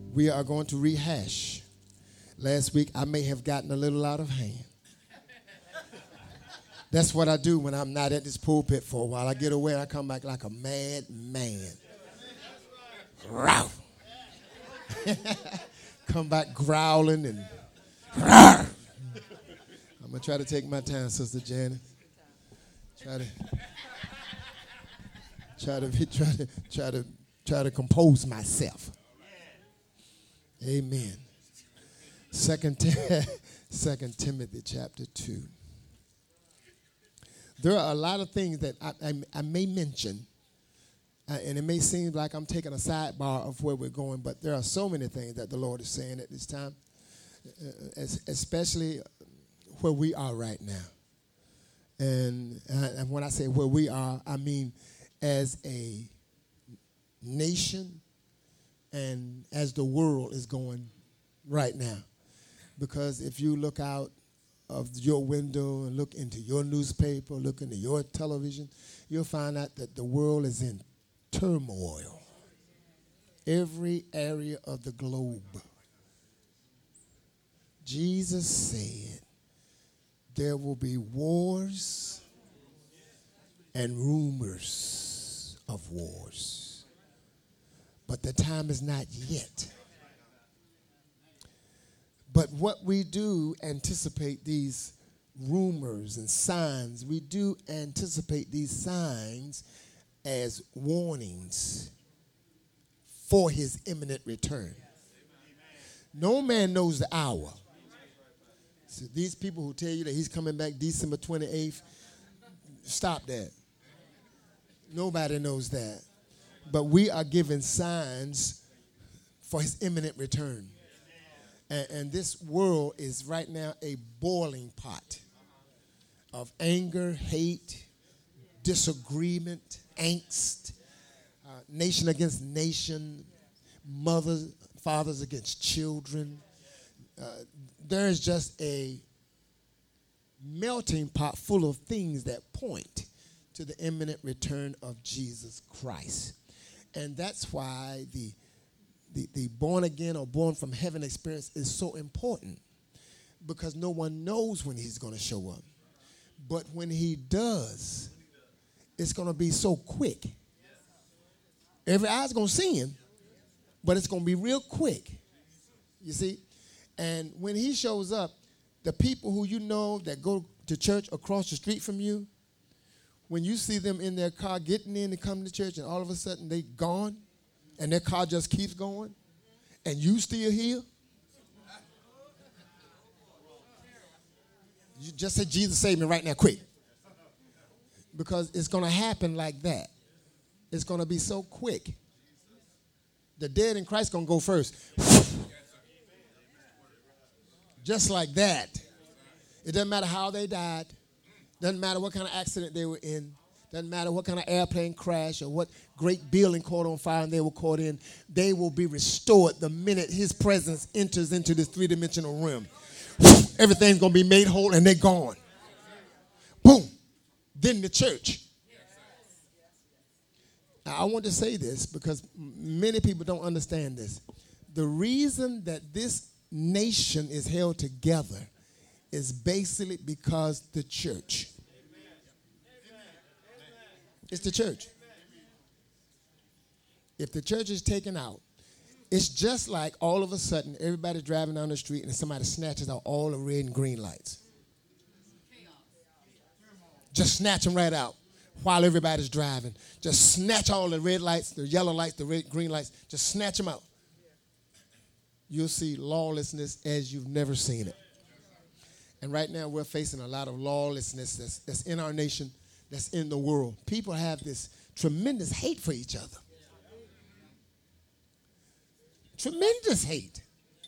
We are going to rehash. Last week, I may have gotten a little out of hand. That's what I do when I'm not at this pulpit for a while. I get away, I come back like a mad man. Row. Come back growling and rawr. I'm going to try to take my time, Sister Janet. Try to compose myself. Amen. Second Timothy chapter 2. There are a lot of things that I may mention, and it may seem like I'm taking a sidebar of where we're going, but there are so many things that the Lord is saying at this time, especially where we are right now. And when I say where we are, I mean as a nation and as the world is going right now. Because if you look out of your window and look into your newspaper, look into your television, you'll find out that the world is in turmoil. Every area of the globe. Jesus said there will be wars and rumors of wars. But the time is not yet. But what we do anticipate these rumors and signs. We do anticipate these signs as warnings for his imminent return. No man knows the hour. So these people who tell you that he's coming back December 28th, stop that. Nobody knows that. But we are given signs for his imminent return. And this world is right now a boiling pot of anger, hate, disagreement, angst, nation against nation, mothers, fathers against children. There is just a melting pot full of things that point to the imminent return of Jesus Christ. And that's why the born again or born from heaven experience is so important, because no one knows when he's going to show up. But when he does, it's going to be so quick. Every eye's going to see him, but it's going to be real quick. You see? And when he shows up, the people who you know that go to church across the street from you, when you see them in their car getting in and coming to church and all of a sudden they gone and their car just keeps going and you still here, you just say, Jesus, save me right now, quick. Because it's going to happen like that. It's going to be so quick. The dead in Christ going to go first. Just like that. It doesn't matter how they died. Doesn't matter what kind of accident they were in. Doesn't matter what kind of airplane crash or what great building caught on fire and they were caught in. They will be restored the minute his presence enters into this three-dimensional realm. Everything's going to be made whole and they're gone. Boom. Then the church. Now, I want to say this because many people don't understand this. The reason that this nation is held together is basically because the church. It's the church. If the church is taken out, it's just like all of a sudden everybody's driving down the street and somebody snatches out all the red and green lights. Just snatch them right out while everybody's driving. Just snatch all the red lights, the yellow lights, the red, green lights. Just snatch them out. You'll see lawlessness as you've never seen it. And right now we're facing a lot of lawlessness that's in our nation, that's in the world. People have this tremendous hate for each other. Tremendous hate.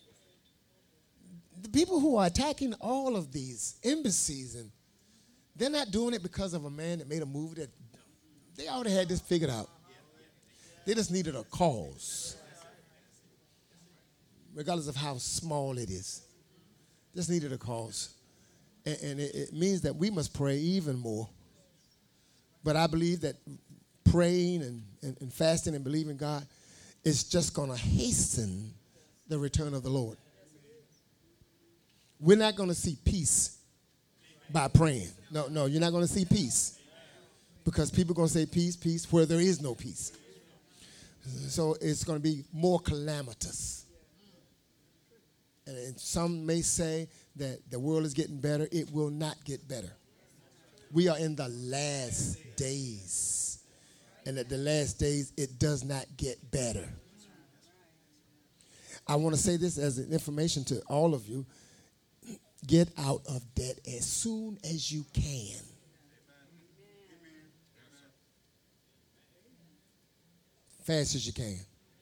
The people who are attacking all of these embassies, and they're not doing it because of a man that made a movie that they already had this figured out. They just needed a cause. Regardless of how small it is. Just needed a cause. And it means that we must pray even more. But I believe that praying and fasting and believing God is just going to hasten the return of the Lord. We're not going to see peace by praying. No, you're not going to see peace. Because people are going to say peace, peace, where there is no peace. So it's going to be more calamitous. And some may say that the world is getting better. It will not get better. We are in the last days. And at the last days, it does not get better. I want to say this as an information to all of you. Get out of debt as soon as you can. Fast as you can.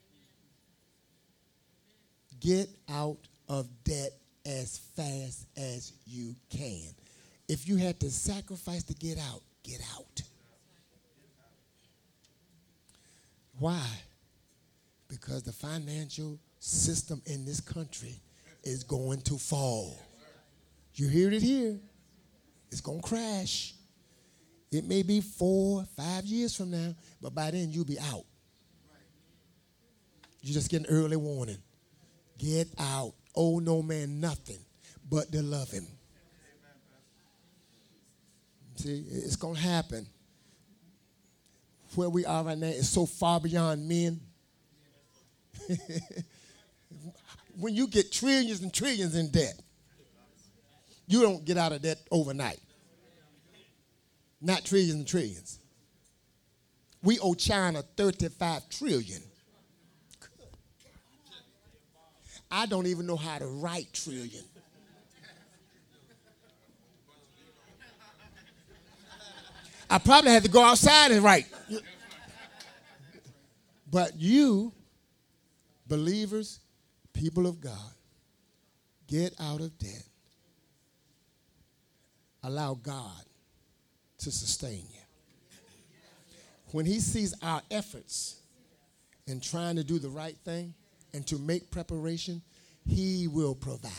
Get out of debt as fast as you can. If you had to sacrifice to get out, get out. Why? Because the financial system in this country is going to fall. You heard it here. It's going to crash. It may be 4, 5 years from now, but by then you'll be out. You just get an early warning. Get out. Owe no man nothing but to love him. See, it's going to happen. Where we are right now is so far beyond men. When you get trillions and trillions in debt, you don't get out of debt overnight. Not trillions and trillions. We owe China $35 trillion. I don't even know how to write trillion. I probably had to go outside and write. But you, believers, people of God, get out of debt. Allow God to sustain you. When he sees our efforts in trying to do the right thing and to make preparation, he will provide.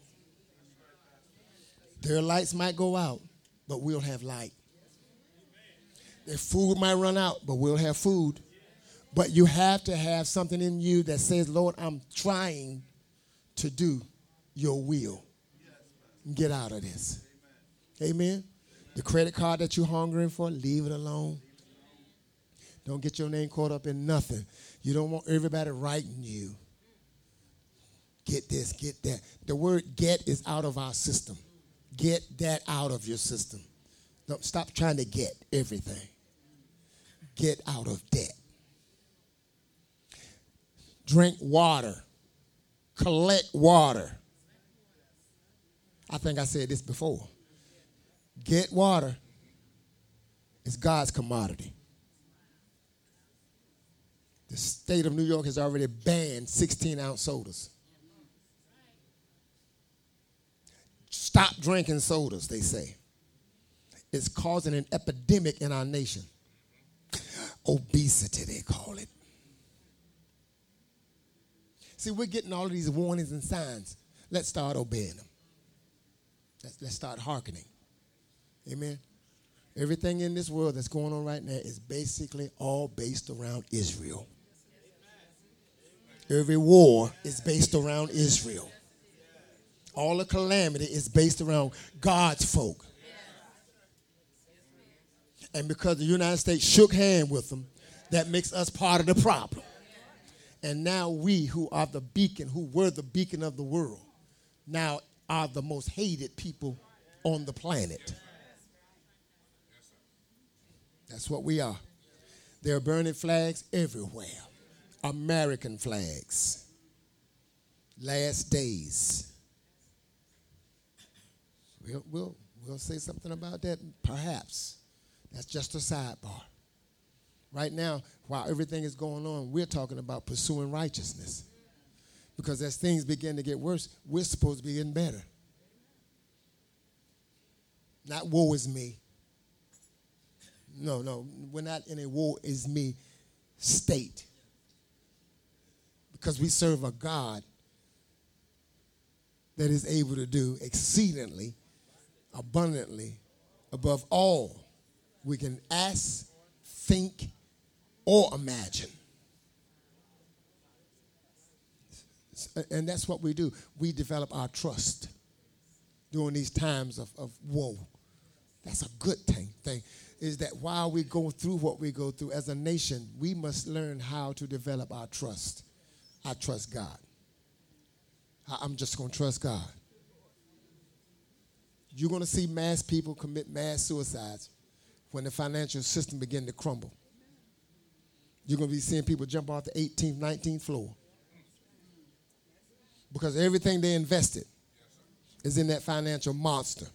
Their lights might go out, but we'll have light. Their food might run out, but we'll have food. But you have to have something in you that says, Lord, I'm trying to do your will. Get out of this. Amen. The credit card that you're hungering for, leave it alone. Don't get your name caught up in nothing. You don't want everybody writing you. Get this, get that. The word get is out of our system. Get that out of your system. Don't stop trying to get everything. Get out of debt. Drink water. Collect water. I think I said this before. Get water. It's God's commodity. The state of New York has already banned 16-ounce sodas. Stop drinking sodas, they say. It's causing an epidemic in our nation. Obesity, they call it. See, we're getting all of these warnings and signs. Let's start obeying them. Let's start hearkening. Amen. Everything in this world that's going on right now is basically all based around Israel. Every war is based around Israel. All the calamity is based around God's folk. And because the United States shook hands with them, that makes us part of the problem. And now we who are the beacon, who were the beacon of the world, now are the most hated people on the planet. That's what we are. There are burning flags everywhere. American flags. Last days. We'll say something about that, perhaps. That's just a sidebar. Right now, while everything is going on, we're talking about pursuing righteousness. Because as things begin to get worse, we're supposed to be getting better. Not woe is me. No, we're not in a woe is me state. Because we serve a God that is able to do exceedingly, abundantly, above all we can ask, think, or imagine. And that's what we do. We develop our trust during these times of woe. That's a good thing, is that while we go through what we go through as a nation, we must learn how to develop our trust. I trust God. I'm just going to trust God. You're going to see mass people commit mass suicides when the financial system begin to crumble. You're going to be seeing people jump off the 18th, 19th floor because everything they invested is in that financial monster.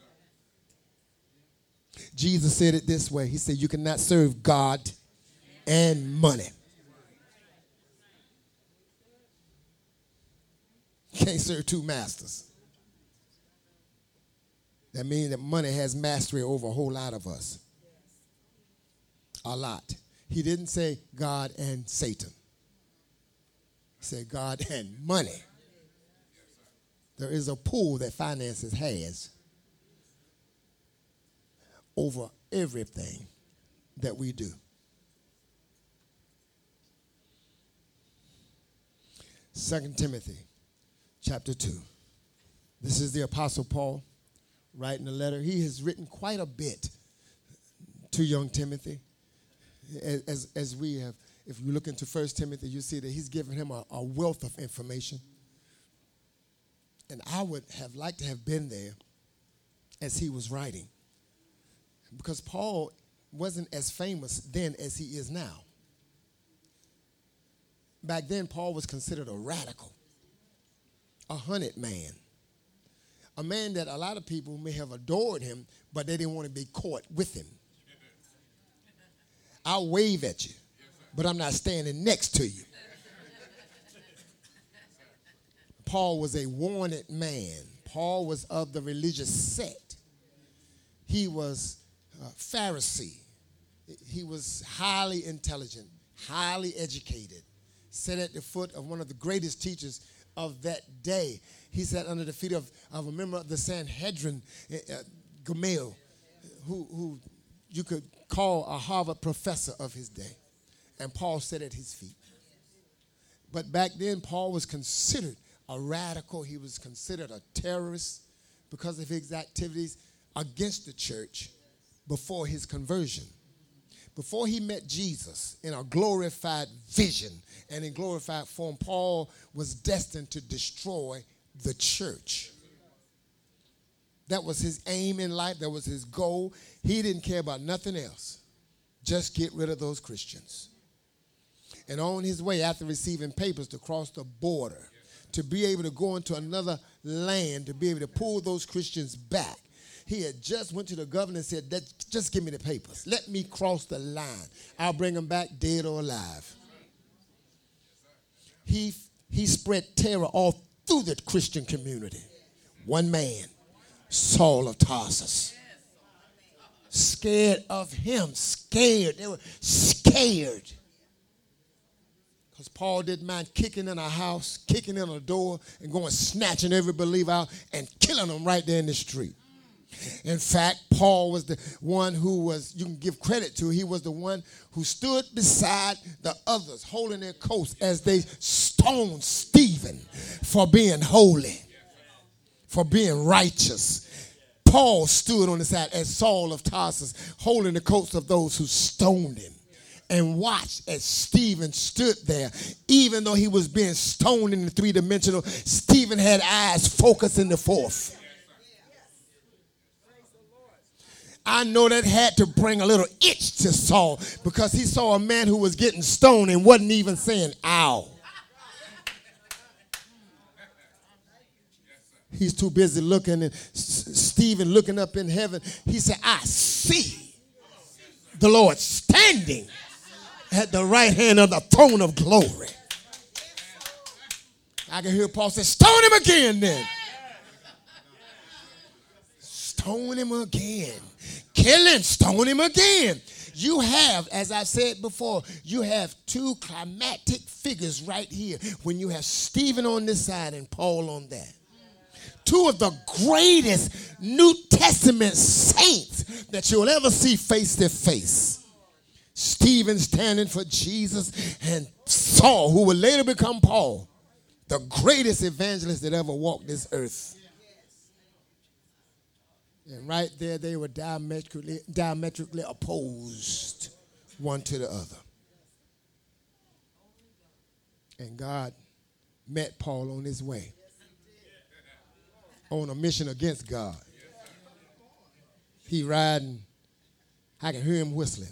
Jesus said it this way. He said, you cannot serve God and money. You can't serve two masters. That means that money has mastery over a whole lot of us. A lot. He didn't say God and Satan. He said God and money. There is a pull that finances has over everything that we do. 2 Timothy chapter 2. This is the Apostle Paul writing a letter. He has written quite a bit to young Timothy. As we have, if you look into 1 Timothy, you see that he's given him a wealth of information. And I would have liked to have been there as he was writing. Because Paul wasn't as famous then as he is now. Back then, Paul was considered a radical, a hunted man. A man that a lot of people may have adored him, but they didn't want to be caught with him. I'll wave at you, but I'm not standing next to you. Paul was a wanted man. Paul was of the religious sect. He was a Pharisee. He was highly intelligent, highly educated, sat at the foot of one of the greatest teachers of that day. He sat under the feet of a member of the Sanhedrin, Gamaliel, who you could call a Harvard professor of his day. And Paul sat at his feet. But back then, Paul was considered a radical. He was considered a terrorist because of his activities against the church before his conversion. Before he met Jesus in a glorified vision and in glorified form, Paul was destined to destroy the church. That was his aim in life. That was his goal. He didn't care about nothing else. Just get rid of those Christians. And on his way, after receiving papers to cross the border, to be able to go into another land, to be able to pull those Christians back, he had just went to the governor and said, just give me the papers. Let me cross the line. I'll bring them back dead or alive. He spread terror all through the Christian community. One man, Saul of Tarsus. Scared of him. Scared. They were scared. Because Paul didn't mind kicking in a house, kicking in a door, and going snatching every believer out and killing them right there in the street. In fact, Paul was the one who was, you can give credit to, he was the one who stood beside the others, holding their coats as they stoned Stephen for being holy, for being righteous. Paul stood on the side as Saul of Tarsus, holding the coats of those who stoned him, and watched as Stephen stood there. Even though he was being stoned in the three-dimensional, Stephen had eyes focused in the fourth. I know that had to bring a little itch to Saul because he saw a man who was getting stoned and wasn't even saying, ow. He's too busy looking, and Stephen looking up in heaven. He said, I see the Lord standing at the right hand of the throne of glory. I can hear Paul say, stone him again then. Stone him again. Kill him, stone him again. You have, as I said before, you have two climatic figures right here when you have Stephen on this side and Paul on that. Two of the greatest New Testament saints that you'll ever see face to face. Stephen standing for Jesus and Saul, who would later become Paul, the greatest evangelist that ever walked this earth. And right there, they were diametrically opposed one to the other. And God met Paul on his way, on a mission against God. He riding, I can hear him whistling.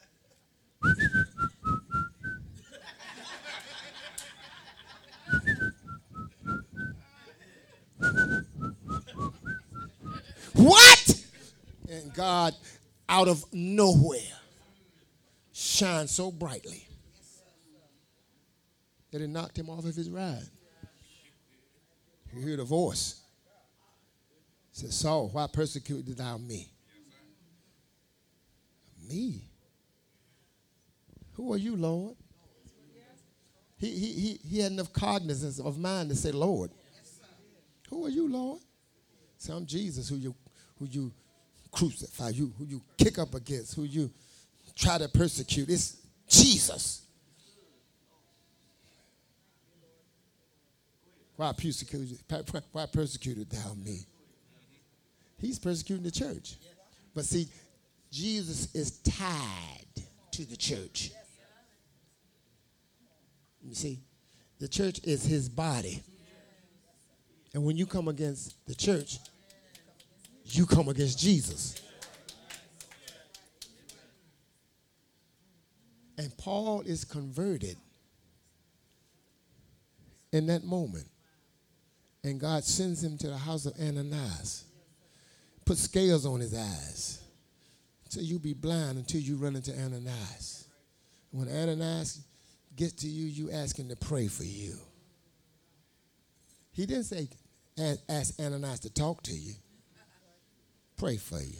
What? And God, out of nowhere, shines so brightly that it knocked him off of his ride. You hear the voice. It says, Saul, why persecutest thou me? Me? Who are you, Lord? He had enough cognizance of mind to say, Lord. Who are you, Lord? Say, I'm Jesus, who you crucify, who you kick up against, who you try to persecute. It's Jesus. Why persecuted thou me? He's persecuting the church. But see, Jesus is tied to the church. You see, the church is his body. And when you come against the church, you come against Jesus. And Paul is converted in that moment. And God sends him to the house of Ananias. Put scales on his eyes. Until you be blind until you run into Ananias. When Ananias gets to you, you ask him to pray for you. He didn't say, ask Ananias to talk to you. Pray for you.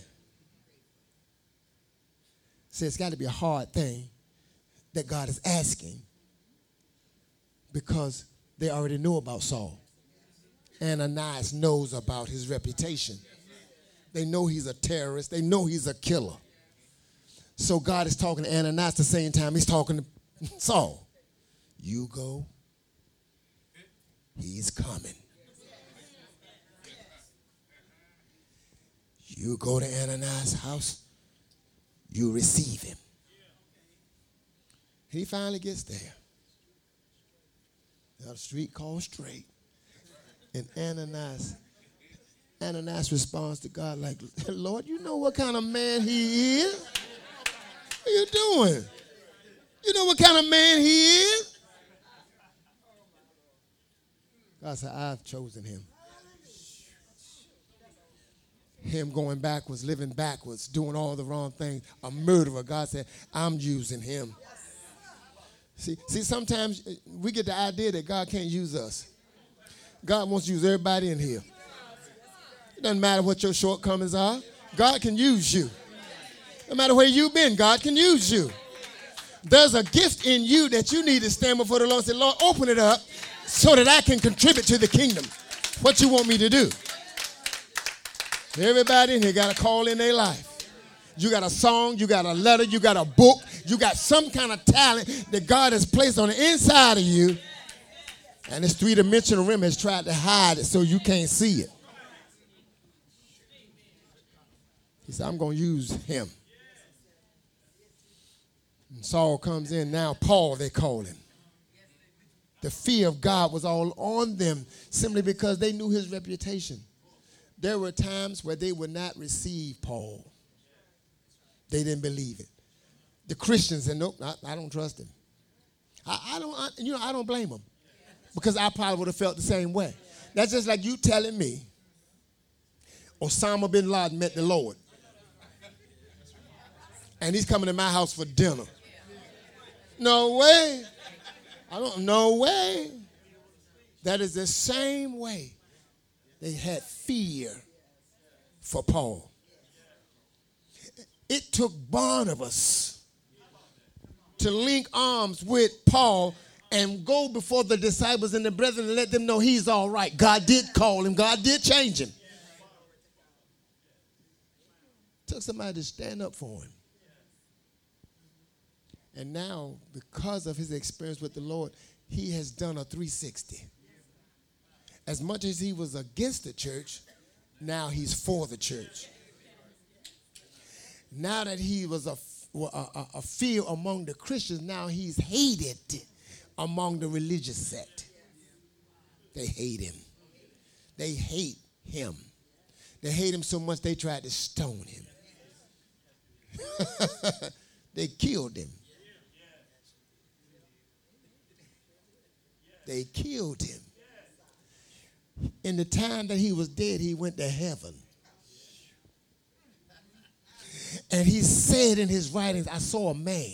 See, it's got to be a hard thing that God is asking because they already know about Saul. Ananias knows about his reputation. They know he's a terrorist. They know he's a killer. So God is talking to Ananias at the same time he's talking to Saul. You go. He's coming. You go to Ananias' house. You receive him. And he finally gets there. There's a street called Straight. And Ananias responds to God like, Lord, you know what kind of man he is? What are you doing? You know what kind of man he is? God said, I've chosen him. Him going backwards, living backwards, doing all the wrong things, a murderer. God said, I'm using him. See, sometimes we get the idea that God can't use us. God wants to use everybody in here. It doesn't matter what your shortcomings are. God can use you. No matter where you've been, God can use you. There's a gift in you that you need to stand before the Lord and say, Lord, open it up so that I can contribute to the kingdom. What you want me to do? Everybody in here got a call in their life. You got a song, you got a letter, you got a book, you got some kind of talent that God has placed on the inside of you. And this three-dimensional realm has tried to hide it so you can't see it. He said, I'm going to use him. And Saul comes in. Now Paul, they call him. The fear of God was all on them simply because they knew his reputation. There were times where they would not receive Paul. They didn't believe it. The Christians said, nope, I don't trust him. I don't blame them. Because I probably would have felt the same way. That's just like you telling me Osama bin Laden met the Lord. And he's coming to my house for dinner. No way. No way. That is the same way they had fear for Paul. It took Barnabas to link arms with Paul and go before the disciples and the brethren and let them know he's all right. God did call him. God did change him. Took somebody to stand up for him. And now, because of his experience with the Lord, he has done a 360. As much as he was against the church, now he's for the church. Now that he was a fear among the Christians, now he's hated among the religious sect. They hate him. They hate him. They hate him so much they tried to stone him. They killed him. They killed him. In the time that he was dead, he went to heaven. And he said in his writings, I saw a man.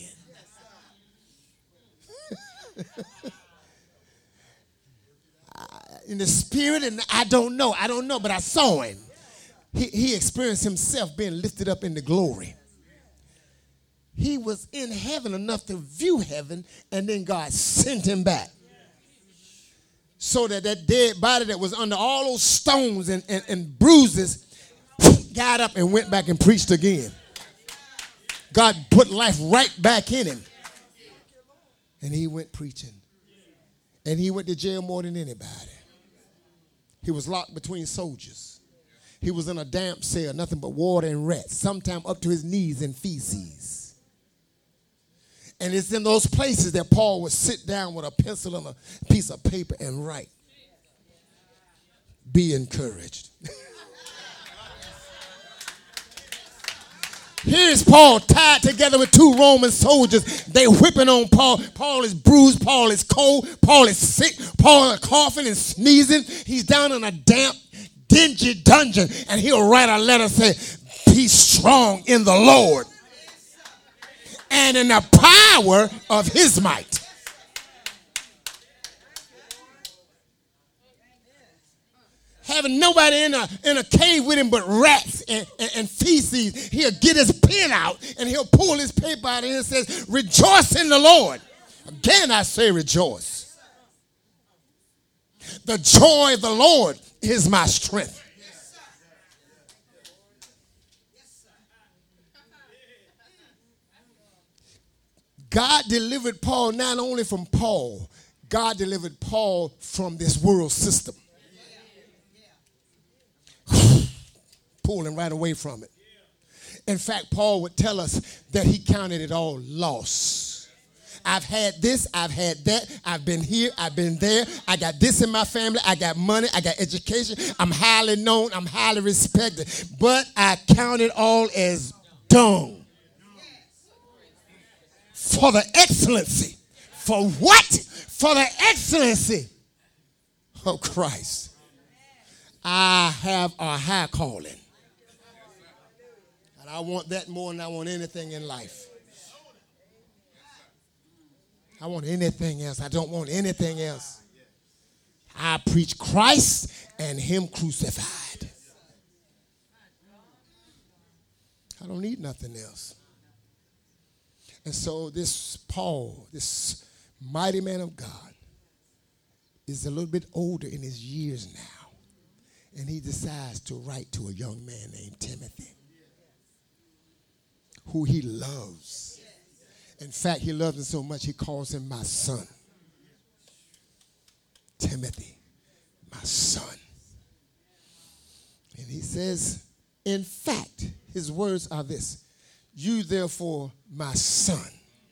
In the spirit, and I don't know, but I saw him. He experienced himself being lifted up into glory. He was in heaven enough to view heaven, and then God sent him back. So that dead body that was under all those stones and bruises got up and went back and preached again. God put life right back in him. And he went preaching. And he went to jail more than anybody. He was locked between soldiers. He was in a damp cell, nothing but water and rats, sometimes up to his knees in feces. And it's in those places that Paul would sit down with a pencil and a piece of paper and write. Be encouraged. Here's Paul tied together with two Roman soldiers. They whipping on Paul. Paul is bruised. Paul is cold. Paul is sick. Paul is coughing and sneezing. He's down in a damp, dingy dungeon. And he'll write a letter saying, be strong in the Lord and in the power of his might. Having nobody in a cave with him but rats and feces, he'll get his pen out and he'll pull his paper out and it says, rejoice in the Lord. Again, I say rejoice. The joy of the Lord is my strength. God delivered Paul not only from Paul, God delivered Paul from this world system. Pulling right away from it. In fact, Paul would tell us that he counted it all loss. I've had this, I've had that, I've been here, I've been there, I got this in my family, I got money, I got education, I'm highly known, I'm highly respected, but I count it all as dung. For the excellency. For what? For the excellency of Christ. I have a high calling. And I want that more than I want anything in life. I want anything else. I don't want anything else. I preach Christ and him crucified. I don't need nothing else. And so this Paul, this mighty man of God, is a little bit older in his years now. And he decides to write to a young man named Timothy, who he loves. In fact, he loves him so much he calls him my son. Timothy, my son. And he says, in fact, his words are this: you therefore, my son,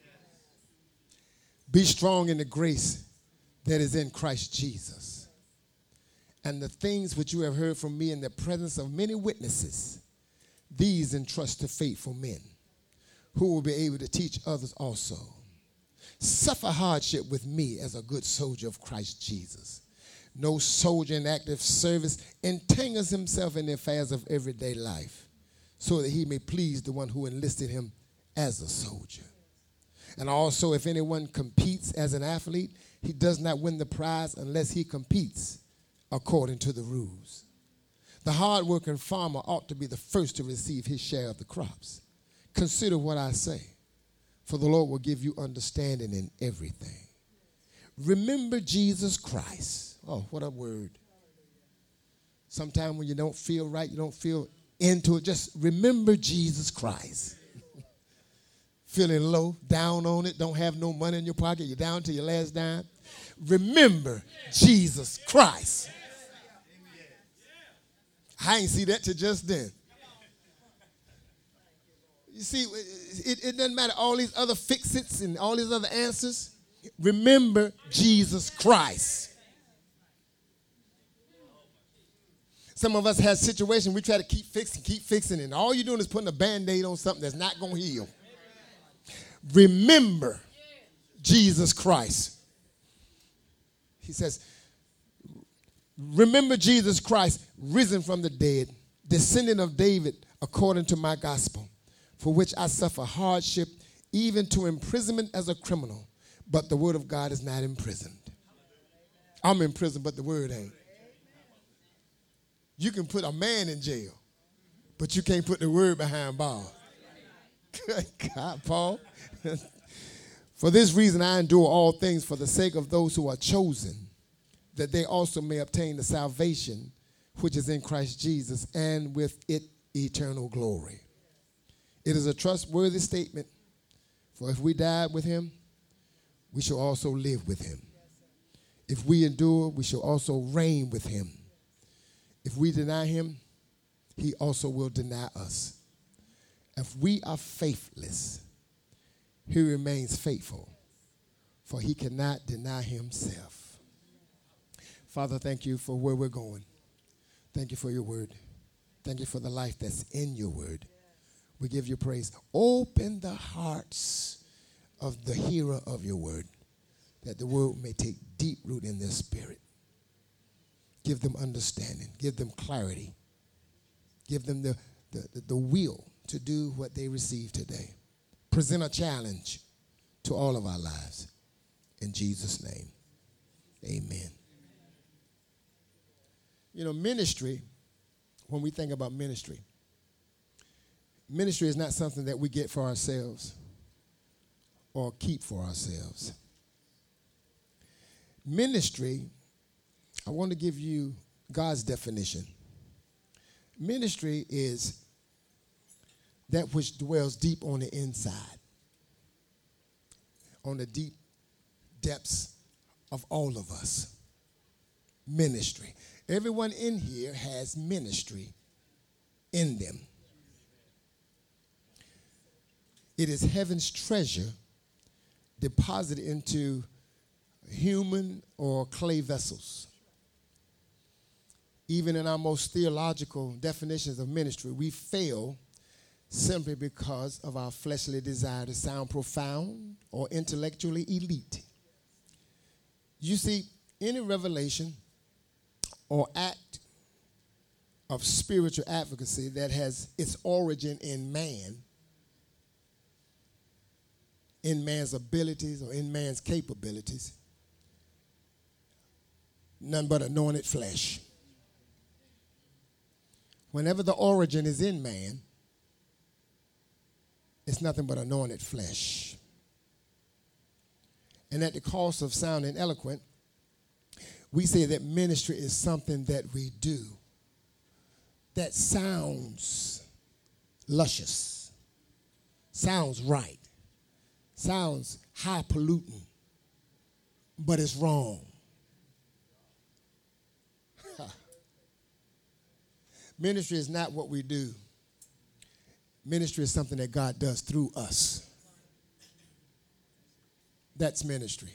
be strong in the grace that is in Christ Jesus. And the things which you have heard from me in the presence of many witnesses, these entrust to faithful men, who will be able to teach others also. Suffer hardship with me as a good soldier of Christ Jesus. No soldier in active service entangles himself in the affairs of everyday life, so that he may please the one who enlisted him as a soldier. And also, if anyone competes as an athlete, he does not win the prize unless he competes according to the rules. The hard-working farmer ought to be the first to receive his share of the crops. Consider what I say, for the Lord will give you understanding in everything. Remember Jesus Christ. Oh, what a word. Sometimes when you don't feel right, you don't feel into it, just remember Jesus Christ. Feeling low, down on it, don't have no money in your pocket, you're down to your last dime. Remember Jesus Christ. I ain't see that till just then. You see, it doesn't matter all these other fix-its and all these other answers. Remember Jesus Christ. Some of us have situations we try to keep fixing, and all you're doing is putting a Band-Aid on something that's not going to heal. Remember Jesus Christ. He says, remember Jesus Christ, risen from the dead, descendant of David, according to my gospel, for which I suffer hardship, even to imprisonment as a criminal. But the word of God is not imprisoned. I'm in prison, but the word ain't. You can put a man in jail, but you can't put the word behind bars. Good God, Paul. For this reason I endure all things for the sake of those who are chosen, that they also may obtain the salvation which is in Christ Jesus, and with it eternal glory. It is a trustworthy statement, for if we died with him, we shall also live with him. If we endure, we shall also reign with him. If we deny him, he also will deny us. If we are faithless, he remains faithful, for he cannot deny himself. Father, thank you for where we're going. Thank you for your word. Thank you for the life that's in your word. We give you praise. Open the hearts of the hearer of your word, that the word may take deep root in their spirit. Give them understanding. Give them clarity. Give them the will to do what they receive today. Present a challenge to all of our lives. In Jesus' name, amen. You know, ministry, when we think about ministry, ministry is not something that we get for ourselves or keep for ourselves. Ministry, I want to give you God's definition. Ministry is that which dwells deep on the inside, on the deep depths of all of us. Ministry. Everyone in here has ministry in them. It is heaven's treasure deposited into human or clay vessels. Even in our most theological definitions of ministry, we fail simply because of our fleshly desire to sound profound or intellectually elite. You see, any revelation or act of spiritual advocacy that has its origin in man, in man's abilities or in man's capabilities, none but anointed flesh. Whenever the origin is in man, it's nothing but anointed flesh. And at the cost of sounding eloquent, we say that ministry is something that we do that sounds luscious, sounds right, sounds highfalutin, but it's wrong. Ministry is not what we do. Ministry is something that God does through us. That's ministry.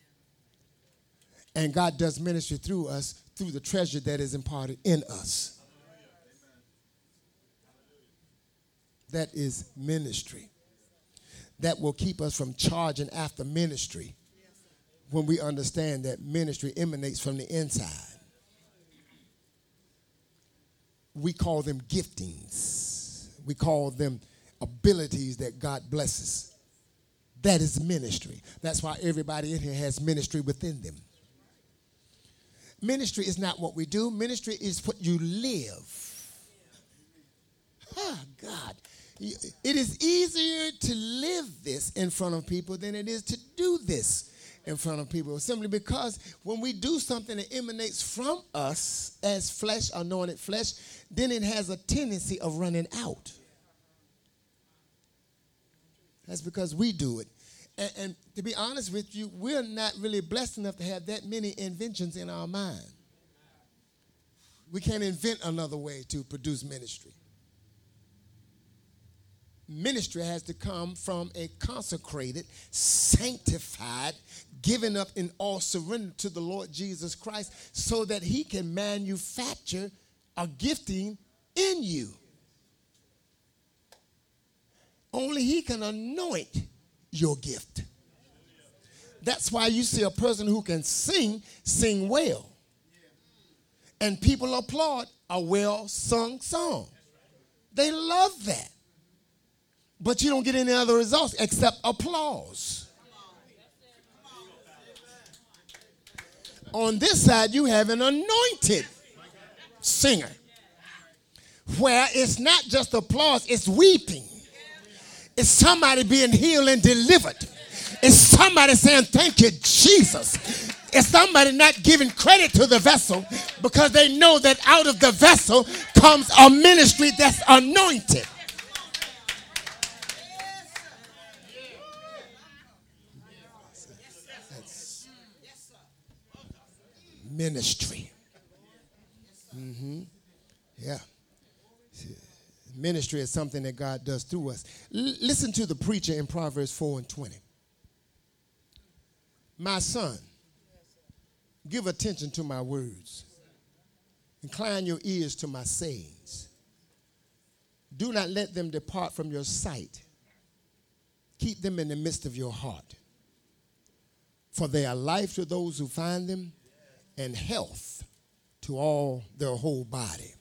And God does ministry through us through the treasure that is imparted in us. That is ministry. That will keep us from charging after ministry when we understand that ministry emanates from the inside. We call them giftings. We call them abilities that God blesses. That is ministry. That's why everybody in here has ministry within them. Ministry is not what we do. Ministry is what you live. Oh, God. It is easier to live this in front of people than it is to do this in front of people, simply because when we do something that emanates from us as flesh, anointed flesh, then it has a tendency of running out. That's because we do it. And to be honest with you, we're not really blessed enough to have that many inventions in our mind. We can't invent another way to produce ministry. Ministry has to come from a consecrated, sanctified, given up in all surrender to the Lord Jesus Christ so that he can manufacture a gifting in you. Only he can anoint your gift. That's why you see a person who can sing well. And people applaud a well-sung song. They love that. But you don't get any other results except applause. On this side, you have an anointed singer where it's not just applause, it's weeping. It's somebody being healed and delivered. It's somebody saying, thank you, Jesus. It's somebody not giving credit to the vessel because they know that out of the vessel comes a ministry that's anointed. Ministry. Yeah. Ministry is something that God does through us. Listen to the preacher in Proverbs 4:20. My son, give attention to my words. Incline your ears to my sayings. Do not let them depart from your sight. Keep them in the midst of your heart. For they are life to those who find them and health to all their whole body.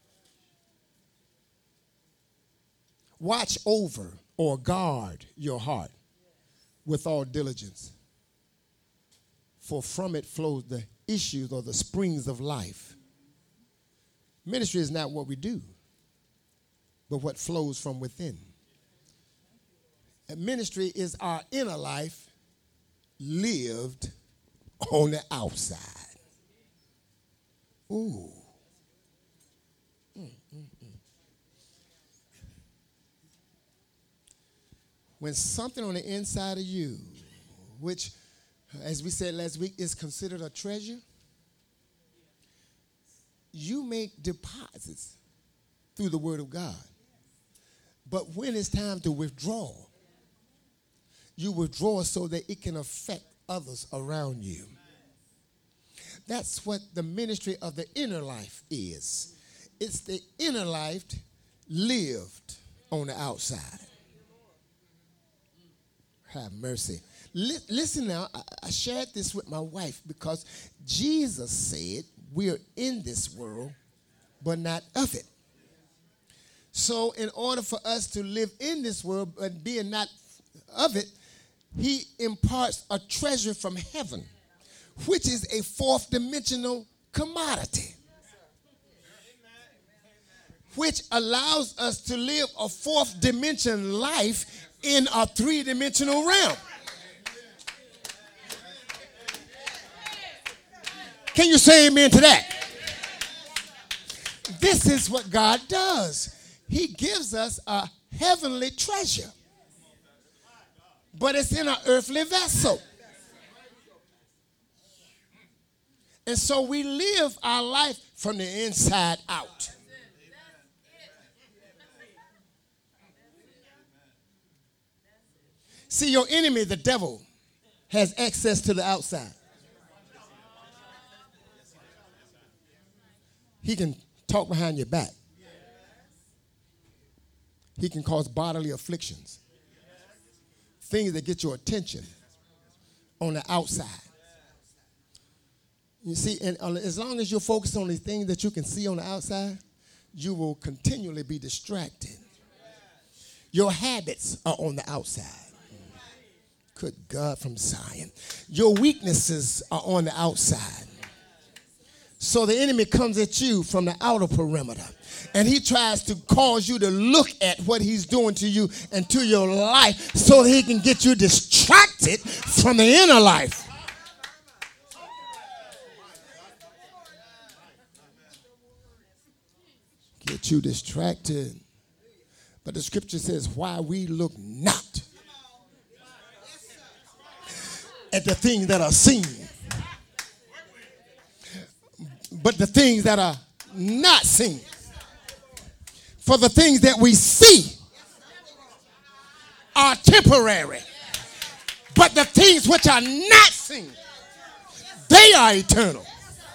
Watch over or guard your heart with all diligence, for from it flows the issues or the springs of life. Ministry is not what we do, but what flows from within. And ministry is our inner life lived on the outside. Ooh. When something on the inside of you, which, as we said last week, is considered a treasure, you make deposits through the Word of God. But when it's time to withdraw, you withdraw so that it can affect others around you. That's what the ministry of the inner life is. It's the inner life lived on the outside. Have mercy. Listen now, I shared this with my wife because Jesus said we're in this world, but not of it. So in order for us to live in this world, but being not of it, he imparts a treasure from heaven, which is a fourth dimensional commodity, which allows us to live a fourth dimension life in a three-dimensional realm. Can you say amen to that? This is what God does. He gives us a heavenly treasure, but it's in an earthly vessel. And so we live our life from the inside out. See, your enemy, the devil, has access to the outside. He can talk behind your back. He can cause bodily afflictions, things that get your attention on the outside. You see, and as long as you're focused on the things that you can see on the outside, you will continually be distracted. Your habits are on the outside. Good God from Zion. Your weaknesses are on the outside. So the enemy comes at you from the outer perimeter, and he tries to cause you to look at what he's doing to you and to your life so that he can get you distracted from the inner life. Get you distracted. But the scripture says, why we look not at the things that are seen, but the things that are not seen. For the things that we see are temporary. But the things which are not seen, they are eternal.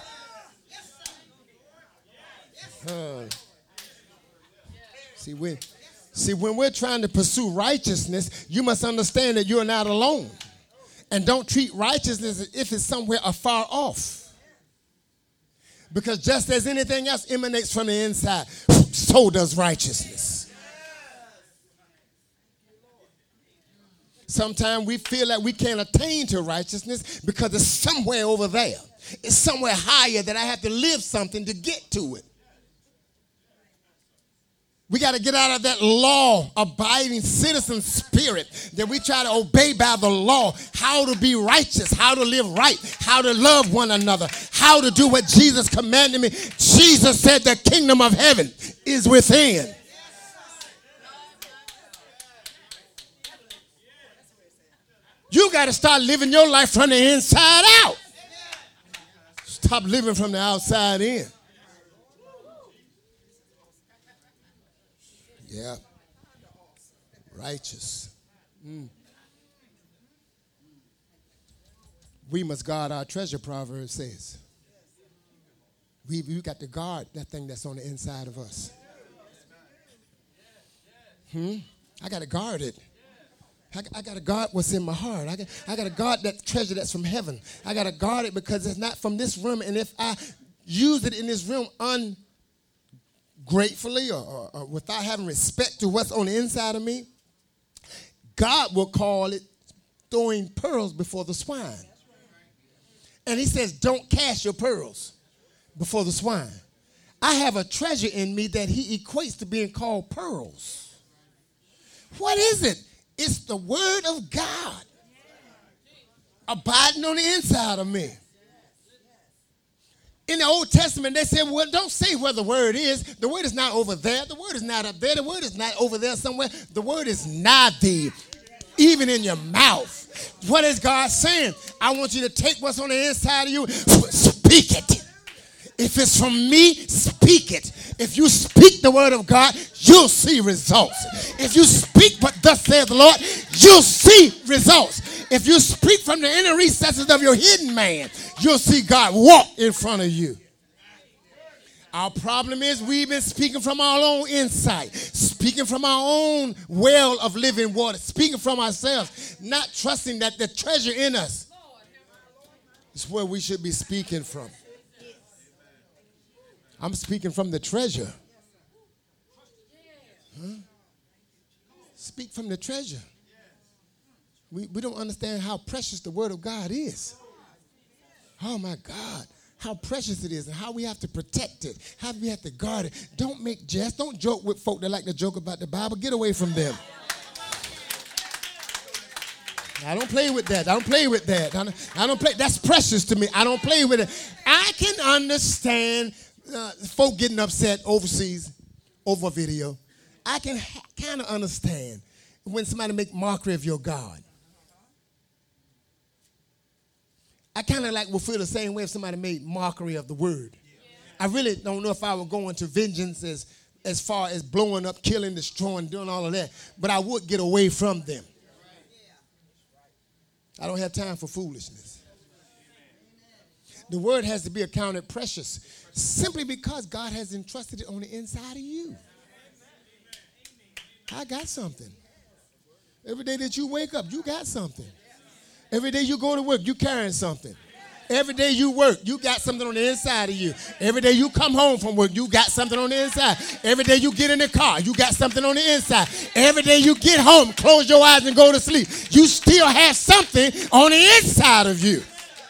See, when we're trying to pursue righteousness, you must understand that you're not alone. And don't treat righteousness as if it's somewhere afar off. Because just as anything else emanates from the inside, so does righteousness. Sometimes we feel like we can't attain to righteousness because it's somewhere over there. It's somewhere higher that I have to live something to get to it. We got to get out of that law-abiding citizen spirit that we try to obey by the law, how to be righteous, how to live right, how to love one another, how to do what Jesus commanded me. Jesus said the kingdom of heaven is within. You got to start living your life from the inside out. Stop living from the outside in. Yeah. Righteous. We must guard our treasure, Proverbs says. We got to guard that thing that's on the inside of us. I got to guard it. I got to guard what's in my heart. I got to guard that treasure that's from heaven. I got to guard it because it's not from this room. And if I use it in this room ungratefully or without having respect to what's on the inside of me, God will call it throwing pearls before the swine. And he says, don't cast your pearls before the swine. I have a treasure in me that he equates to being called pearls. What is it? It's the word of God abiding on the inside of me. In the Old Testament, they said, well, don't say where the word is. The word is not over there. The word is not up there. The word is not over there somewhere. The word is nigh thee, even in your mouth. What is God saying? I want you to take what's on the inside of you, speak it. If it's from me, speak it. If you speak the word of God, you'll see results. If you speak what thus saith the Lord, you'll see results. If you speak from the inner recesses of your hidden man, you'll see God walk in front of you. Our problem is we've been speaking from our own insight, speaking from our own well of living water, speaking from ourselves, not trusting that the treasure in us is where we should be speaking from. I'm speaking from the treasure. Speak from the treasure. We don't understand how precious the word of God is. Oh, my God. How precious it is and how we have to protect it. How we have to guard it. Don't make jest. Don't joke with folk that like to joke about the Bible. Get away from them. I don't play with that. I don't play with that. I don't play. That's precious to me. I don't play with it. I can understand folk getting upset overseas over a video. I can kind of understand when somebody make mockery of your God. I kind of will feel the same way if somebody made mockery of the word. I really don't know if I would go into vengeance as far as blowing up, killing, destroying, doing all of that. But I would get away from them. I don't have time for foolishness. The word has to be accounted precious simply because God has entrusted it on the inside of you. I got something. Every day that you wake up, you got something. Every day you go to work, you carrying something. Every day you work, you got something on the inside of you. Every day you come home from work, you got something on the inside. Every day you get in the car, you got something on the inside. Every day you get home, close your eyes and go to sleep, you still have something on the inside of you.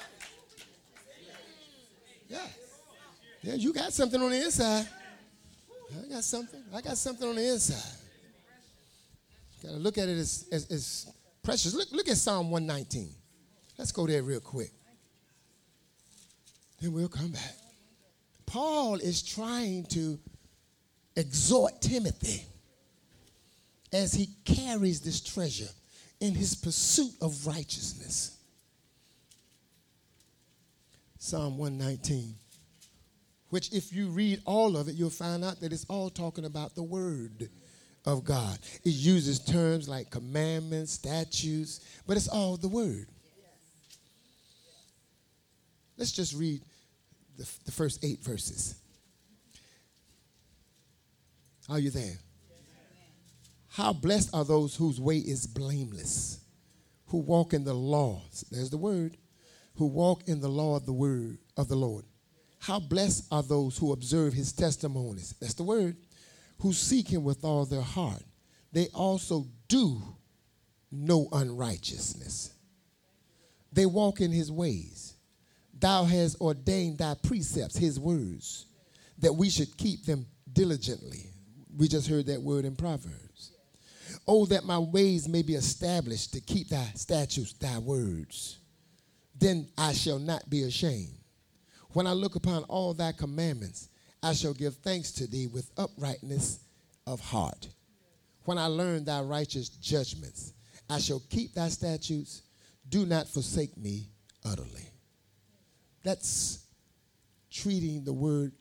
Yeah, you got something on the inside. I got something on the inside. Got to look at it as precious. Look at Psalm 119. Let's go there real quick. Then we'll come back. Paul is trying to exhort Timothy as he carries this treasure in his pursuit of righteousness. Psalm 119. which if you read all of it, you'll find out that it's all talking about the word of God. It uses terms like commandments, statutes, but it's all the word. Let's just read the first 8 verses. Are you there? How blessed are those whose way is blameless, who walk in the law. There's the word. Who walk in the law of the word of the Lord. How blessed are those who observe his testimonies. That's the word. Who seek him with all their heart. They also do no unrighteousness. They walk in his ways. Thou hast ordained thy precepts, his words, that we should keep them diligently. We just heard that word in Proverbs. Oh, that my ways may be established to keep thy statutes, thy words. Then I shall not be ashamed. When I look upon all thy commandments, I shall give thanks to thee with uprightness of heart. When I learn thy righteous judgments, I shall keep thy statutes. Do not forsake me utterly. That's treating the word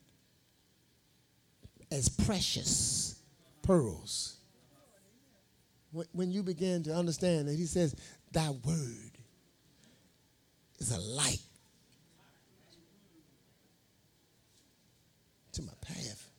as precious pearls. When you begin to understand that he says, thy word is a light to my path,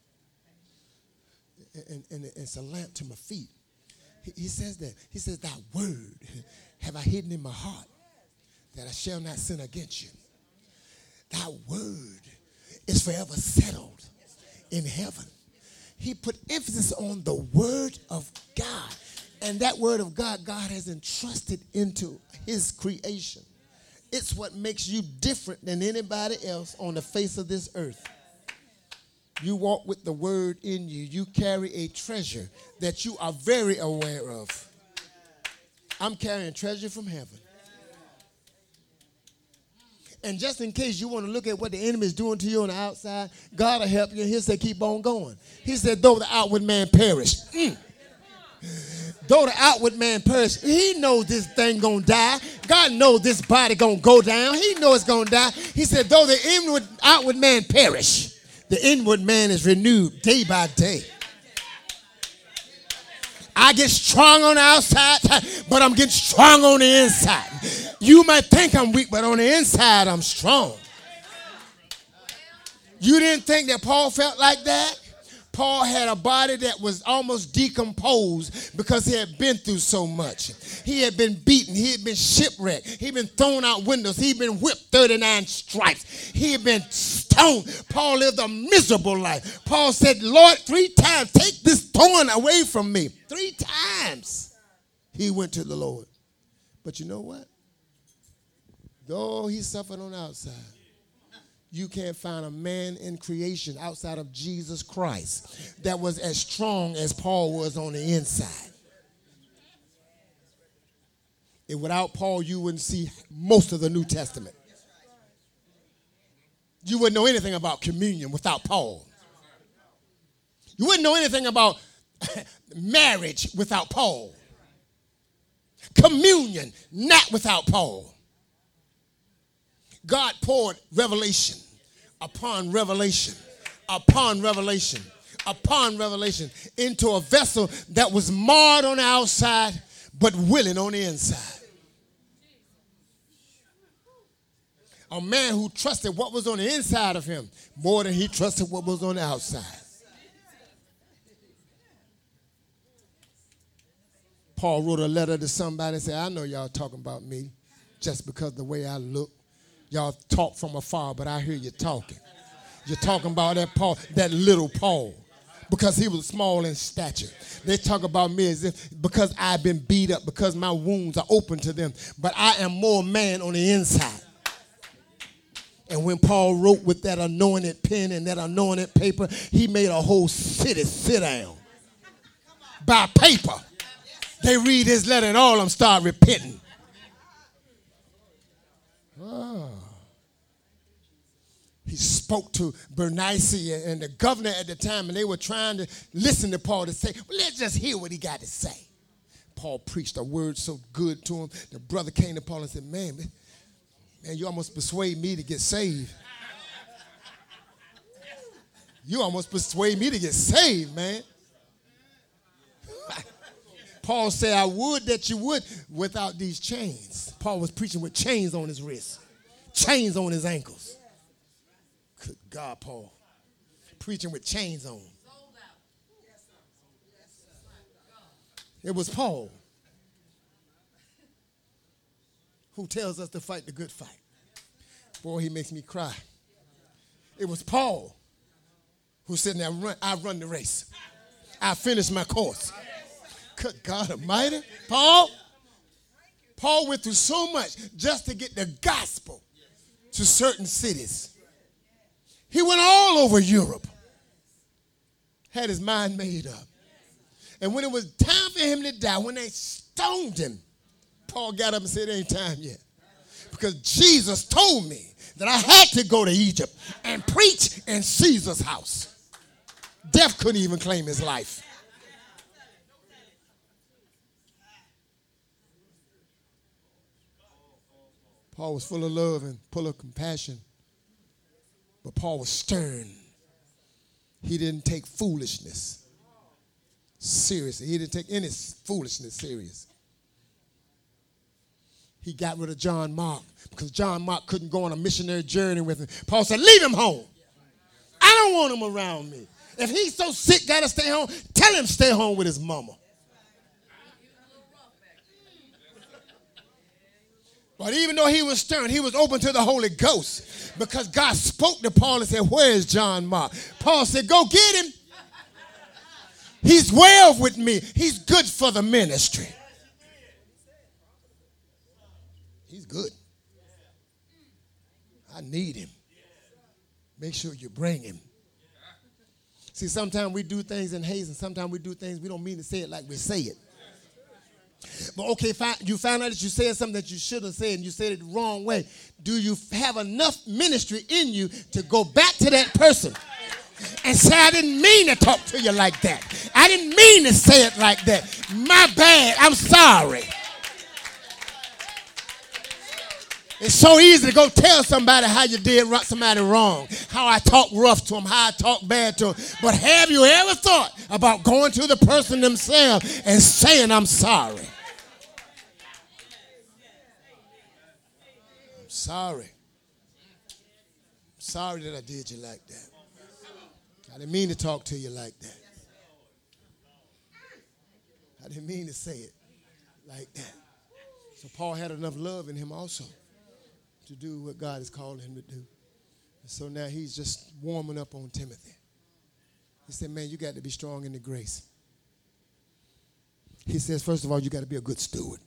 and it's a lamp to my feet. He says that. He says, thy word have I hidden in my heart, that I shall not sin against you. Thy word is forever settled in heaven. He put emphasis on the word of God. And that word of God, God has entrusted into his creation. It's what makes you different than anybody else on the face of this earth. You walk with the word in you. You carry a treasure that you are very aware of. I'm carrying treasure from heaven. And just in case you want to look at what the enemy is doing to you on the outside, God will help you. He'll say, keep on going. He said, though the outward man perish. Though the outward man perish, he knows this thing going to die. God knows this body going to go down. He knows it's going to die. He said, though the outward man perish, the inward man is renewed day by day. I get strong on the outside, but I'm getting strong on the inside. You might think I'm weak, but on the inside, I'm strong. You didn't think that Paul felt like that? Paul had a body that was almost decomposed because he had been through so much. He had been beaten. He had been shipwrecked. He had been thrown out windows. He had been whipped 39 stripes. He had been stoned. Paul lived a miserable life. Paul said, Lord, 3 times, take this thorn away from me. 3 times he went to the Lord. But you know what? Though he suffered on the outside, you can't find a man in creation outside of Jesus Christ that was as strong as Paul was on the inside. And without Paul, you wouldn't see most of the New Testament. You wouldn't know anything about communion without Paul. You wouldn't know anything about marriage without Paul. Communion, not without Paul. God poured revelation upon revelation upon revelation upon revelation into a vessel that was marred on the outside but willing on the inside. A man who trusted what was on the inside of him more than he trusted what was on the outside. Paul wrote a letter to somebody and said, I know y'all talking about me just because of the way I look. Y'all talk from afar, but I hear you talking. You're talking about that Paul, that little Paul, because he was small in stature. They talk about me as if because I've been beat up, because my wounds are open to them, but I am more man on the inside. And when Paul wrote with that anointed pen and that anointed paper, he made a whole city sit down by paper. They read his letter and all of them start repenting. Oh. He spoke to Bernice and the governor at the time, and they were trying to listen to Paul to say, well, let's just hear what he got to say. Paul preached a word so good to him. The brother came to Paul and said, man, you almost persuade me to get saved. You almost persuade me to get saved, man. Paul said, I would that you would without these chains. Paul was preaching with chains on his wrists, chains on his ankles. Good God, Paul. Preaching with chains on. It was Paul who tells us to fight the good fight. Boy, he makes me cry. It was Paul who said, now I run the race. I finished my course. Good God Almighty. Paul went through so much just to get the gospel to certain cities. He went all over Europe. Had his mind made up. And when it was time for him to die, when they stoned him, Paul got up and said, it ain't time yet. Because Jesus told me that I had to go to Egypt and preach in Caesar's house. Death couldn't even claim his life. Paul was full of love and full of compassion. But Paul was stern. He didn't take foolishness seriously. He didn't take any foolishness serious. He got rid of John Mark because John Mark couldn't go on a missionary journey with him. Paul said, leave him home. I don't want him around me. If he's so sick, got to stay home, tell him stay home with his mama. But even though he was stern, he was open to the Holy Ghost because God spoke to Paul and said, where is John Mark? Paul said, go get him. He's well with me. He's good for the ministry. He's good. I need him. Make sure you bring him. See, sometimes we do things in haste and sometimes we do things we don't mean to say it like we say it. But okay, you found out that you said something that you shouldn't have said and you said it the wrong way. Do you have enough ministry in you to go back to that person and say, I didn't mean to talk to you like that. I didn't mean to say it like that. My bad. I'm sorry. It's so easy to go tell somebody how you did somebody wrong, how I talked rough to them, how I talked bad to them. But have you ever thought about going to the person themselves and saying, I'm sorry? I'm sorry. I'm sorry that I did you like that. I didn't mean to talk to you like that. I didn't mean to say it like that. So Paul had enough love in him also to do what God has called him to do. And so now he's just warming up on Timothy. He said, man, you got to be strong in the grace. He says, first of all, you got to be a good steward.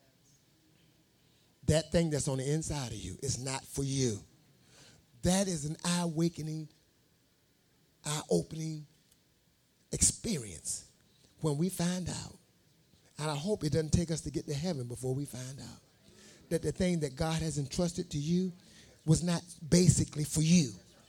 That thing that's on the inside of you is not for you. That is an eye-awakening, eye-opening experience when we find out. And I hope it doesn't take us to get to heaven before we find out that the thing that God has entrusted to you was not basically for you.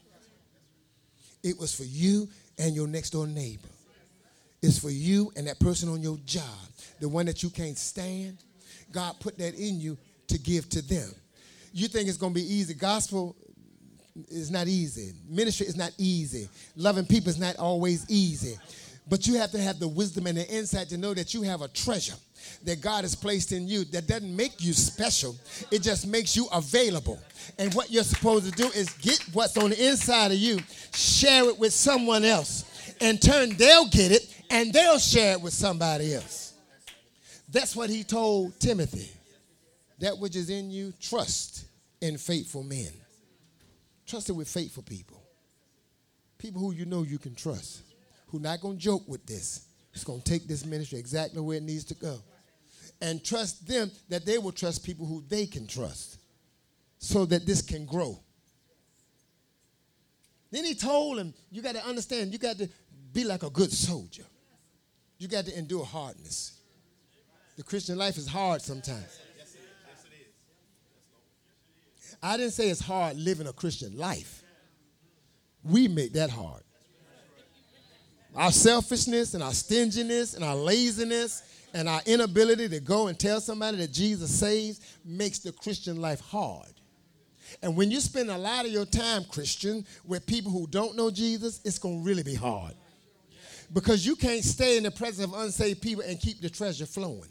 It was for you and your next door neighbor. It's for you and that person on your job, the one that you can't stand. God put that in you to give to them. You think it's going to be easy. Gospel is not easy. Ministry is not easy. Loving people is not always easy. But you have to have the wisdom and the insight to know that you have a treasure that God has placed in you that doesn't make you special. It just makes you available. And what you're supposed to do is get what's on the inside of you, share it with someone else. In turn, they'll get it and they'll share it with somebody else. That's what he told Timothy. That which is in you, trust in faithful men. Trust it with faithful people. People who you know you can trust. Who not going to joke with this. It's going to take this ministry exactly where it needs to go. And trust them that they will trust people who they can trust so that this can grow. Then he told him, you got to understand, you got to be like a good soldier. You got to endure hardness. The Christian life is hard sometimes. I didn't say it's hard living a Christian life. We make that hard. Our selfishness and our stinginess and our laziness and our inability to go and tell somebody that Jesus saves makes the Christian life hard. And when you spend a lot of your time, Christian, with people who don't know Jesus, it's going to really be hard. Because you can't stay in the presence of unsaved people and keep the treasure flowing.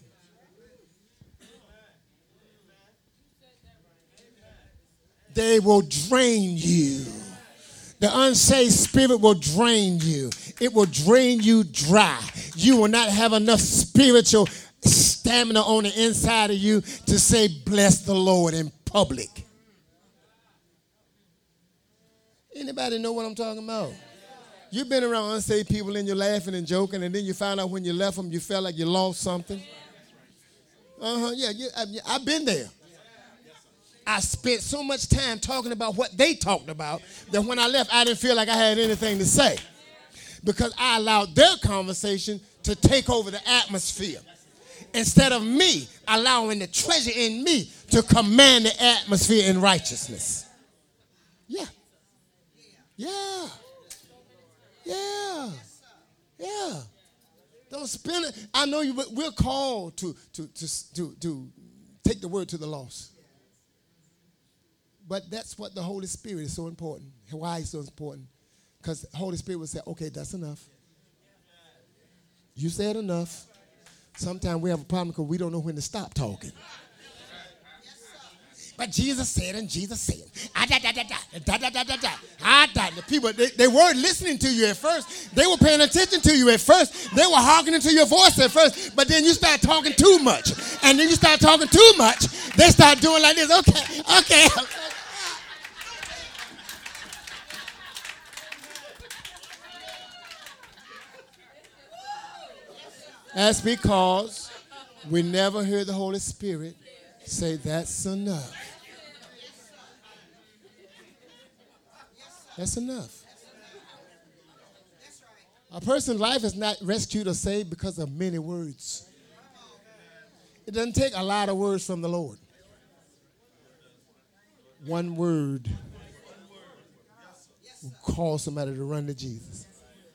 They will drain you. The unsaved spirit will drain you. It will drain you dry. You will not have enough spiritual stamina on the inside of you to say, bless the Lord in public. Anybody know what I'm talking about? You've been around unsaved people and you're laughing and joking, and then you find out when you left them, you felt like you lost something. Yeah, I've been there. I spent so much time talking about what they talked about that when I left, I didn't feel like I had anything to say because I allowed their conversation to take over the atmosphere instead of me allowing the treasure in me to command the atmosphere in righteousness. Yeah. Yeah. Yeah. Yeah. Don't spend it. I know you. We're called to take the word to the lost. But that's what the Holy Spirit is so important. Why it's so important? Because the Holy Spirit will say, okay, that's enough. You said enough. Sometimes we have a problem because we don't know when to stop talking. But Jesus said and Jesus said. The people, they weren't listening to you at first. They were paying attention to you at first. They were hearkening to your voice at first. But then you start talking too much. And then you start talking too much. They start doing like this. Okay. That's because we never heard the Holy Spirit say, that's enough. That's enough. A person's life is not rescued or saved because of many words. It doesn't take a lot of words from the Lord. One word will cause somebody to run to Jesus.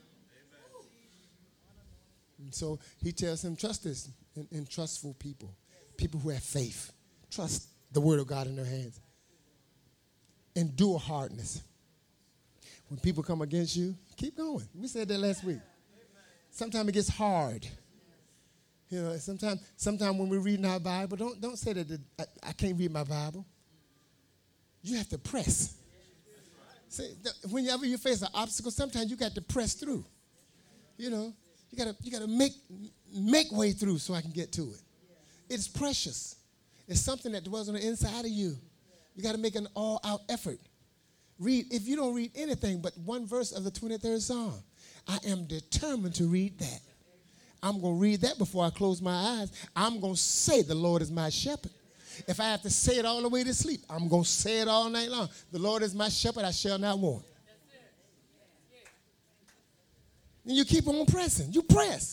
And so he tells him, trust this in trustful people, people who have faith. Trust the word of God in their hands. Endure hardness. When people come against you, keep going. We said that last week. Sometimes it gets hard. You know, sometimes when we're reading our Bible, don't say that I can't read my Bible. You have to press. See, whenever you face an obstacle, sometimes you got to press through. You know, you gotta make way through so I can get to it. It's precious. It's something that dwells on the inside of you. You got to make an all-out effort. If you don't read anything but one verse of the 23rd Psalm, I am determined to read that. I'm going to read that before I close my eyes. I'm going to say the Lord is my shepherd. If I have to say it all the way to sleep, I'm going to say it all night long. The Lord is my shepherd, I shall not want. And you keep on pressing. You press.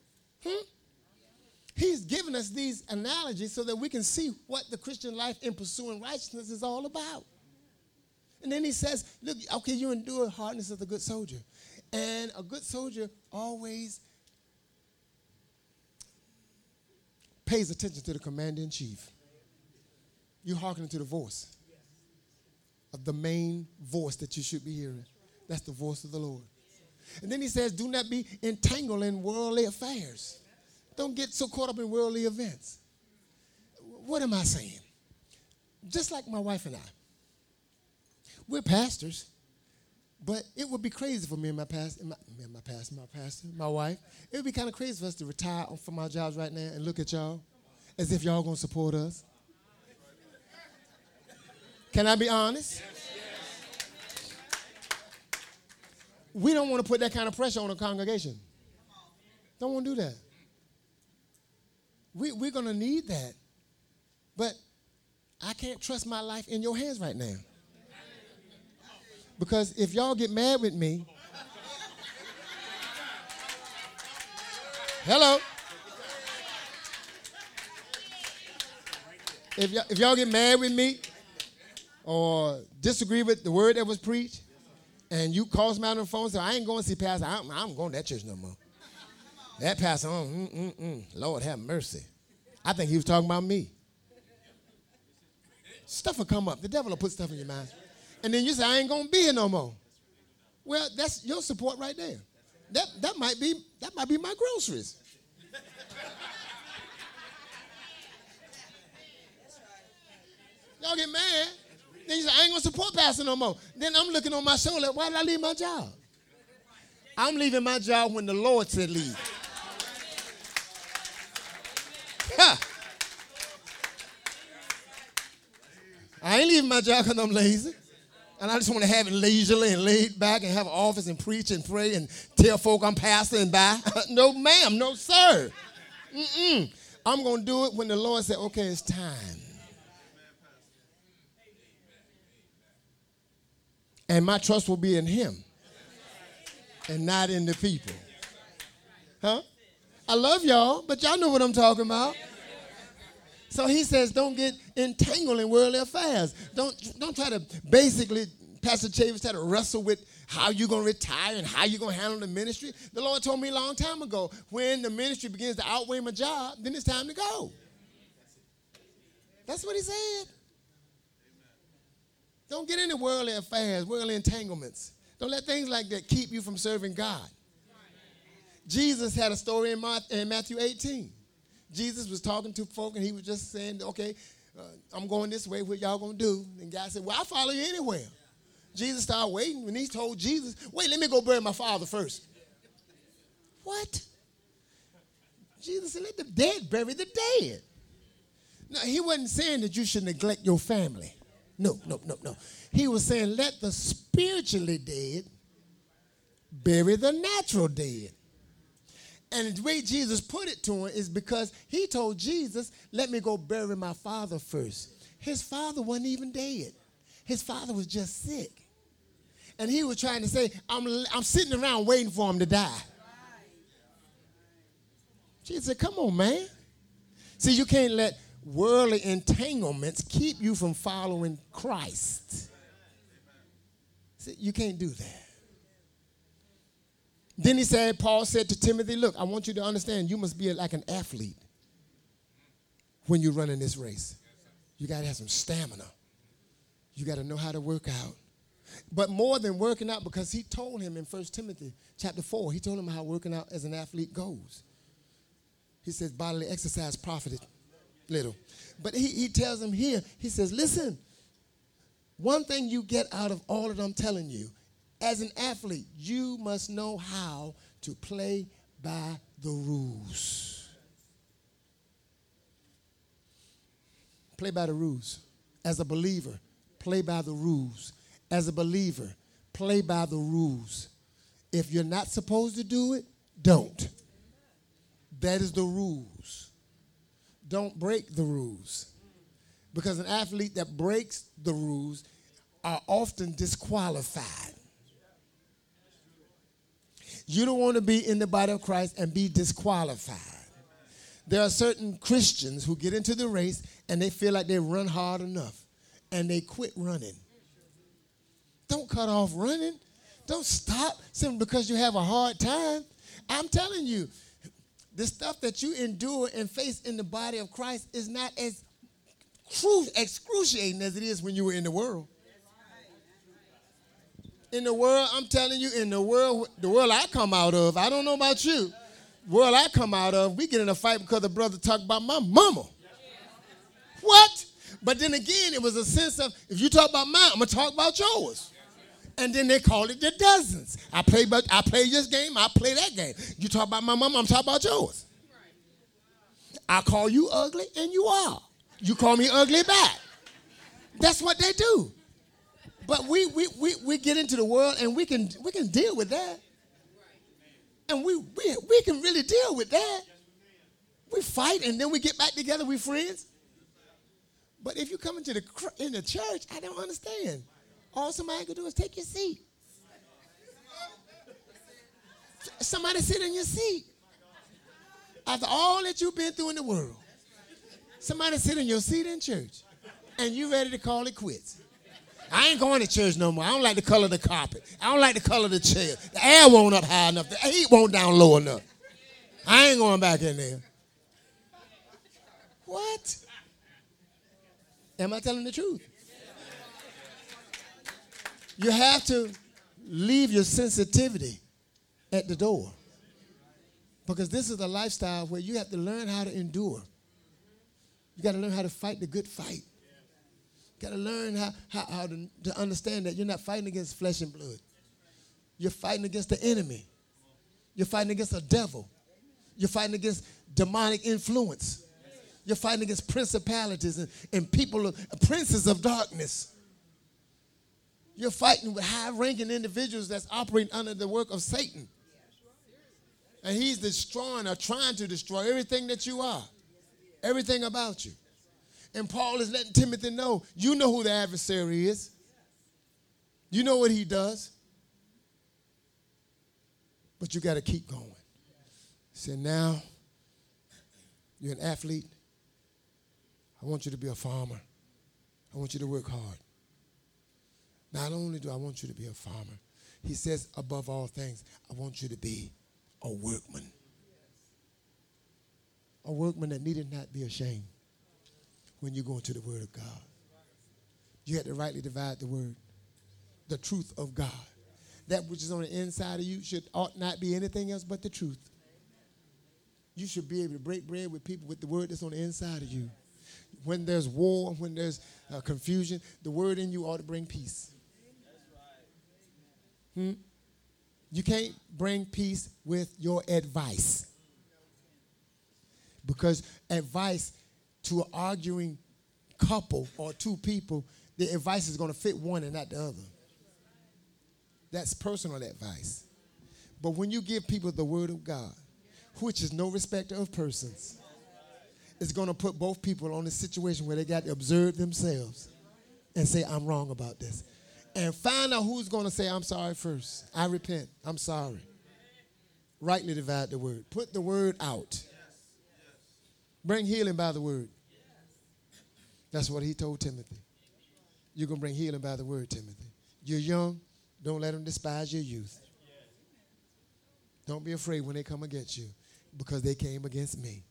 He's given us these analogies so that we can see what the Christian life in pursuing righteousness is all about. And then he says, look, okay, you endure hardness as a good soldier. And a good soldier always pays attention to the commander-in-chief. You're hearkening to the voice of the main voice that you should be hearing. That's the voice of the Lord. And then he says, do not be entangled in worldly affairs. Don't get so caught up in worldly events. What am I saying? Just like my wife and I. We're pastors, but it would be crazy for me and my wife. It would be kind of crazy for us to retire from our jobs right now and look at y'all as if y'all going to support us. Can I be honest? We don't want to put that kind of pressure on a congregation. Don't want to do that. We're going to need that. But I can't trust my life in your hands right now. Because if y'all get mad with me, hello. If y'all get mad with me or disagree with the word that was preached, and you call me out on the phone and say, I ain't going to see Pastor. I'm going to that church no more. That pastor, Lord have mercy. I think he was talking about me. Stuff will come up. The devil will put stuff in your mind. And then you say, I ain't going to be here no more. Well, that's your support right there. That might be my groceries. Y'all get mad. Then you say, I ain't going to support pastor no more. Then I'm looking on my shoulder, why did I leave my job? I'm leaving my job when the Lord said leave. Huh. I ain't leaving my job because I'm lazy. And I just want to have it leisurely and laid back and have an office and preach and pray and tell folk I'm pastor and bye. No, ma'am. No, sir. I'm going to do it when the Lord said, okay, it's time. And my trust will be in him and not in the people. Huh? I love y'all, but y'all know what I'm talking about. So he says, don't get entangled in worldly affairs. Don't try to basically, Pastor Chavis try to wrestle with how you're going to retire and how you're going to handle the ministry. The Lord told me a long time ago, when the ministry begins to outweigh my job, then it's time to go. That's what he said. Don't get into worldly affairs, worldly entanglements. Don't let things like that keep you from serving God. Jesus had a story in Matthew 18. Jesus was talking to folk, and he was just saying, okay, I'm going this way. What y'all going to do? And God said, well, I'll follow you anywhere. Jesus started waiting. When he told Jesus, wait, let me go bury my father first. What? Jesus said, let the dead bury the dead. No, he wasn't saying that you should neglect your family. No. He was saying, let the spiritually dead bury the natural dead. And the way Jesus put it to him is because he told Jesus, let me go bury my father first. His father wasn't even dead. His father was just sick. And he was trying to say, I'm sitting around waiting for him to die. Jesus said, come on, man. See, you can't let worldly entanglements keep you from following Christ. See, you can't do that. Then he said, Paul said to Timothy, look, I want you to understand you must be like an athlete when you're running this race. You got to have some stamina. You got to know how to work out. But more than working out, because he told him in 1 Timothy chapter 4, he told him how working out as an athlete goes. He says bodily exercise profited little. But he tells him here, he says, listen, one thing you get out of all that I'm telling you, as an athlete, you must know how to play by the rules. Play by the rules. As a believer, play by the rules. As a believer, play by the rules. If you're not supposed to do it, don't. That is the rules. Don't break the rules. Because an athlete that breaks the rules are often disqualified. You don't want to be in the body of Christ and be disqualified. There are certain Christians who get into the race and they feel like they run hard enough and they quit running. Don't cut off running. Don't stop simply because you have a hard time. I'm telling you, the stuff that you endure and face in the body of Christ is not as excruciating as it is when you were in the world. In the world, I'm telling you, in the world I come out of, I don't know about you, the world I come out of, we get in a fight because the brother talked about my mama. What? But then again, it was a sense of, if you talk about mine, I'm going to talk about yours. And then they call it the dozens. I play this game, I play that game. You talk about my mama, I'm talking about yours. I call you ugly, and you are. You call me ugly back. That's what they do. But we get into the world and we can deal with that. And we can really deal with that. We fight and then we get back together, we friends. But if you come in the church, I don't understand. All somebody can do is take your seat. Somebody sit in your seat. After all that you've been through in the world, somebody sit in your seat in church and you ready to call it quits. I ain't going to church no more. I don't like the color of the carpet. I don't like the color of the chair. The air won't up high enough. The heat won't down low enough. I ain't going back in there. What? Am I telling the truth? You have to leave your sensitivity at the door. Because this is a lifestyle where you have to learn how to endure. You got to learn how to fight the good fight. You got to learn how to understand that you're not fighting against flesh and blood. You're fighting against the enemy. You're fighting against a devil. You're fighting against demonic influence. You're fighting against principalities and people, princes of darkness. You're fighting with high-ranking individuals that's operating under the work of Satan. And he's destroying or trying to destroy everything that you are, everything about you. And Paul is letting Timothy know, you know who the adversary is. You know what he does. But you got to keep going. He said, now you're an athlete. I want you to be a farmer. I want you to work hard. Not only do I want you to be a farmer, he says, above all things, I want you to be a workman. A workman that needed not be ashamed when you go into the word of God. You have to rightly divide the word, the truth of God. That which is on the inside of you ought not be anything else but the truth. You should be able to break bread with people with the word that's on the inside of you. When there's war, when there's confusion, the word in you ought to bring peace. You can't bring peace with your advice. Because advice to an arguing couple or two people, the advice is going to fit one and not the other. That's personal advice. But when you give people the word of God, which is no respecter of persons, it's going to put both people on a situation where they got to observe themselves and say, I'm wrong about this. And find out who's going to say, I'm sorry first. I repent. I'm sorry. Rightly divide the word. Put the word out. Bring healing by the word. That's what he told Timothy. You're going to bring healing by the word, Timothy. You're young. Don't let them despise your youth. Don't be afraid when they come against you, because they came against me.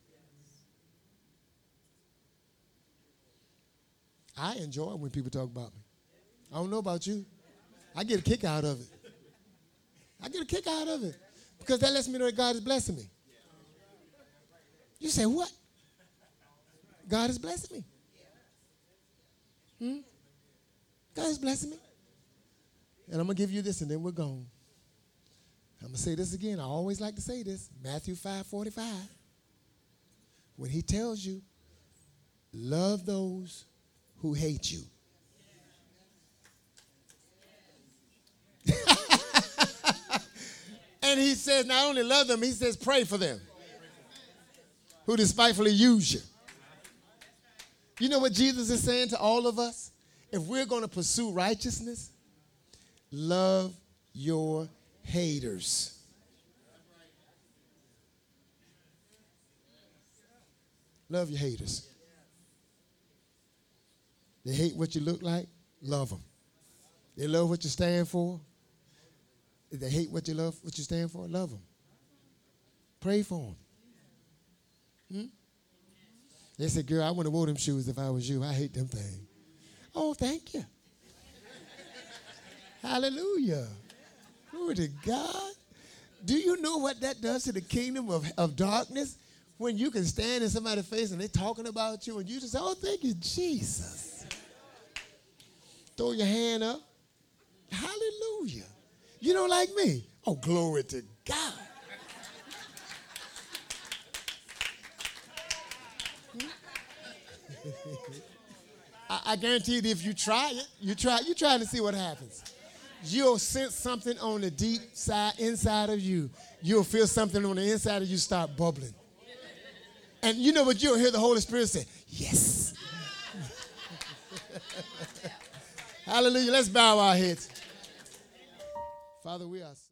I enjoy when people talk about me. I don't know about you. I get a kick out of it. I get a kick out of it because that lets me know that God is blessing me. You say, what? God is blessing me. God is blessing me. And I'm going to give you this and then we're gone. I'm going to say this again. I always like to say this. Matthew 5:45. When he tells you, love those who hate you. And he says not only love them, he says pray for them who despitefully use you. You know what Jesus is saying to all of us? If we're going to pursue righteousness, love your haters. Love your haters. They hate what you look like, love them. They love what you stand for. If they hate what you stand for, love them. Pray for them. They said, girl, I wouldn't have wore them shoes if I was you. I hate them things. Oh, thank you. Hallelujah. Glory to God. Do you know what that does to the kingdom of darkness? When you can stand in somebody's face and they're talking about you and you just say, oh, thank you, Jesus. Throw your hand up. Hallelujah. You don't like me? Oh, glory to God. I guarantee you that if you try it, you're trying to see what happens. You'll sense something on the deep side, inside of you. You'll feel something on the inside of you start bubbling. And you know what? You'll hear the Holy Spirit say, yes. Hallelujah. Let's bow our heads. Father, we are